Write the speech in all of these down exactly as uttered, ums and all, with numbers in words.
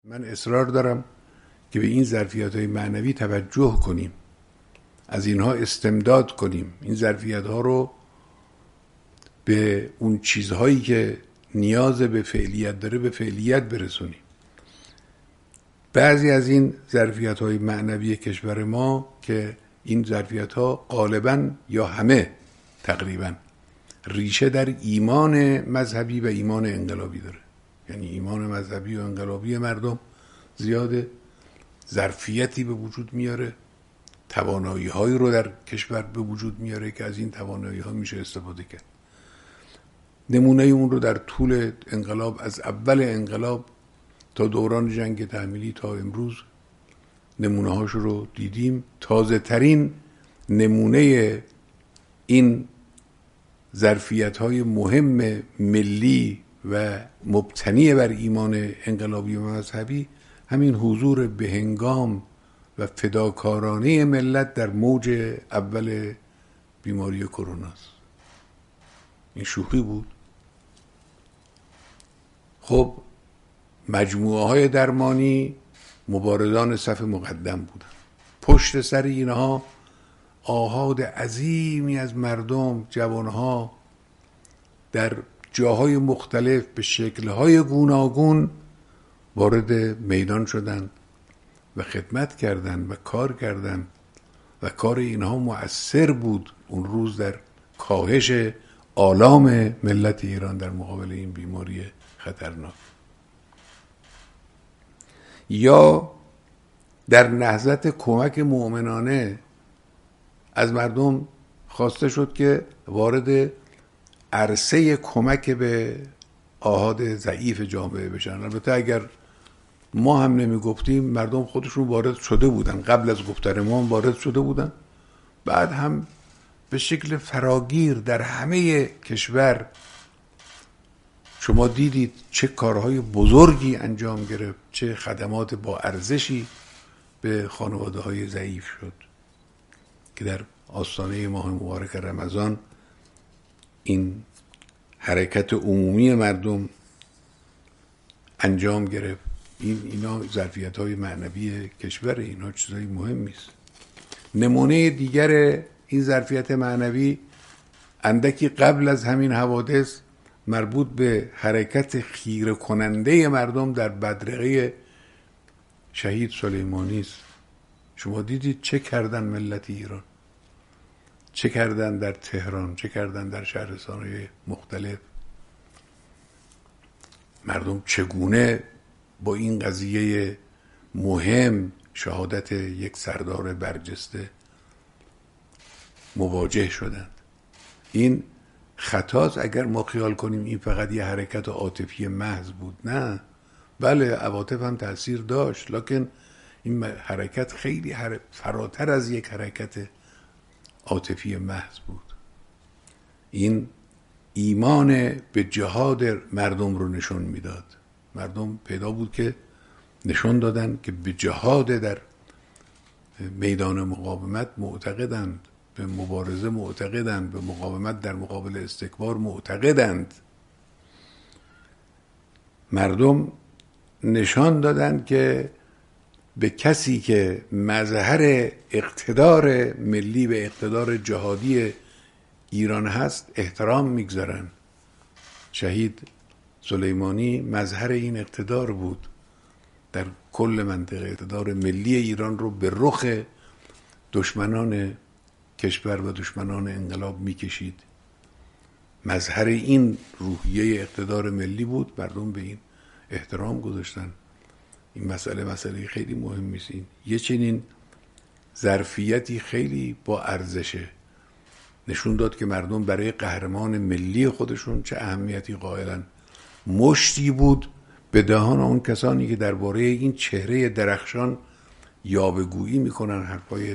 من اصرار دارم که به این ظرفیت‌های معنوی توجه کنیم، از اینها استمداد کنیم، این ظرفیت‌ها رو به اون چیزهایی که نیاز به فعلیت داره به فعلیت برسونیم. بعضی از این ظرفیت‌های معنوی کشور ما که این ظرفیت‌ها غالباً یا همه تقریباً ریشه در ایمان مذهبی و ایمان انقلابی داره، یعنی ایمان مذهبی و انقلابی مردم زیاده، ظرفیتی به وجود میاره، توانایی هایی رو در کشور به وجود میاره که از این توانایی ها میشه استفاده کرد. نمونه اون رو در طول انقلاب، از اول انقلاب تا دوران جنگ تحمیلی تا امروز نمونه هاش رو دیدیم. تازه ترین نمونه این ظرفیت های مهم ملی و مبتنی بر ایمان انقلابی و مذهبی همین حضور بهنگام و فداکارانه ملت در موج اول بیماری کرونا است. این شوخی بود؟ خب مجموعه های درمانی مبارزان صف مقدم بودن، پشت سر اینها آحاد عظیمی از مردم، جوانها در جاهای مختلف به شکل‌های گوناگون وارد میدان شدند و خدمت کردند و کار کردند و کار اینها مؤثر بود اون روز در کاهش آلام ملت ایران در مقابل این بیماری خطرناک. یا در نهضت کمک مؤمنانه از مردم خواسته شد که وارد عرصه کمک به آحاد ضعیف جامعه بشن. البته اگر ما هم نمی گفتیم مردم خودشون وارد شده بودن، قبل از گفتن ما هم وارد شده بودن، بعد هم به شکل فراگیر در همه کشور شما دیدید چه کارهای بزرگی انجام گرفت، چه خدمات با ارزشی به خانواده های ضعیف شد که در آستانه ماه مبارک رمضان این حرکت عمومی مردم انجام گرفت. این اینا ظرفیت‌های معنوی کشور، اینا چیزای مهمی است. نمونه دیگر این ظرفیت معنوی اندکی قبل از همین حوادث مربوط به حرکت خیره کننده مردم در بدرقه شهید سلیمانی است. شما دیدید چه کردن ملت ایران، چه کردن در تهران، چه کردن در شهرستان‌های مختلف. مردم چگونه با این قضیه مهم، شهادت یک سردار برجسته، مواجه شدند. این خطاست اگر ما خیال کنیم این فقط یه حرکت عاطفی محض بود. نه، بله عواطف هم تأثیر داشت، لکن این حرکت خیلی فراتر از یک حرکت عاطفی محض بود. این ایمان به جهاد مردم رو نشون میداد. مردم پیدا بود که نشون دادن که به جهاد در میدان مقاومت معتقدند، به مبارزه معتقدند، به مقاومت در مقابل استکبار معتقدند. مردم نشان دادن که به کسی که مظهر اقتدار ملی و اقتدار جهادی ایران هست احترام میگذارن. شهید سلیمانی مظهر این اقتدار بود در کل منطقه، اقتدار ملی ایران رو به رخ دشمنان کشور و دشمنان انقلاب میکشید. مظهر این روحیه اقتدار ملی بود، مردم به این احترام گذاشتن. این مسئله مسئله خیلی مهمی است. این یه چنین ظرفیتی خیلی با ارزشه، نشون داد که مردم برای قهرمان ملی خودشون چه اهمیتی قائلن. مشتی بود به دهان اون کسانی که درباره این چهره درخشان یاوه‌گویی میکنن، حرفای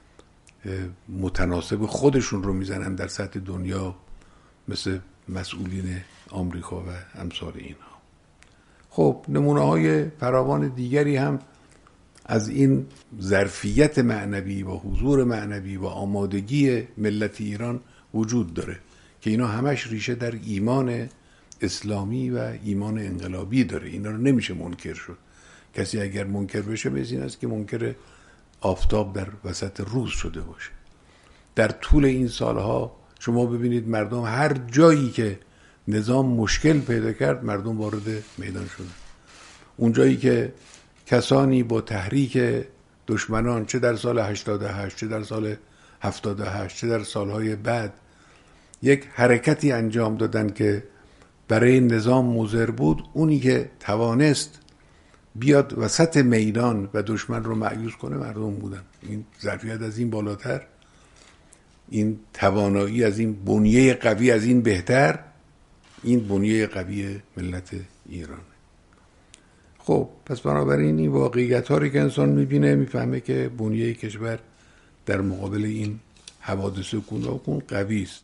متناسب خودشون رو میزنن در سطح دنیا، مثل مسئولین آمریکا و امثال اینها. خب نمونه های فراوان دیگری هم از این ظرفیت معنوی و حضور معنوی و آمادگی ملت ایران وجود داره که اینا همش ریشه در ایمان اسلامی و ایمان انقلابی داره. اینا رو نمیشه منکر شد کسی اگر منکر بشه مثل این است که منکر آفتاب در وسط روز شده باشه. در طول این سالها شما ببینید مردم هر جایی که نظام مشکل پیدا کرد مردم وارد میدان شدن. اون جایی که کسانی با تحریک دشمنان چه در سال هشتاد و هشت چه در سال هفتاد و هشت چه در سالهای بعد یک حرکتی انجام دادن که برای نظام مضر بود، اونی که توانست بیاد وسط میدان و دشمن رو مأیوس کنه مردم بودن. این ظرفیت از این بالاتر، این توانایی از این بنیه قوی از این بهتر، این بنیه قوی ملت ایران. خب پس بنابراین این واقعیت ها رو که انسان میبینه میفهمه که بنیه کشور در مقابل این حوادث گوناگون قوی است.